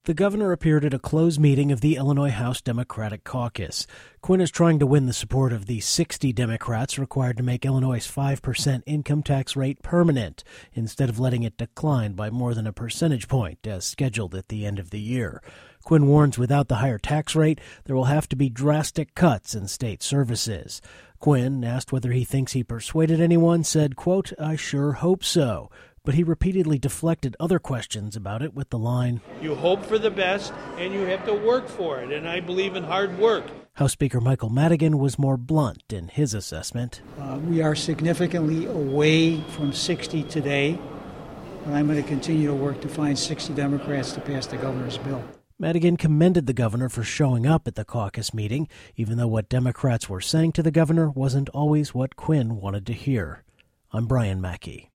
The governor appeared at a closed meeting of the Illinois House Democratic Caucus. Quinn is trying to win the support of the 60 Democrats required to make Illinois' 5% income tax rate permanent, instead of letting it decline by more than a percentage point, as scheduled at the end of the year. Quinn warns without the higher tax rate, there will have to be drastic cuts in state services. Quinn, asked whether he thinks he persuaded anyone, said, quote, "I sure hope so." But he repeatedly deflected other questions about it with the line, "You hope for the best, and you have to work for it, and I believe in hard work." House Speaker Michael Madigan was more blunt in his assessment. We are significantly away from 60 today, but I'm going to continue to work to find 60 Democrats to pass the governor's bill. Madigan commended the governor for showing up at the caucus meeting, even though what Democrats were saying to the governor wasn't always what Quinn wanted to hear. I'm Brian Mackey.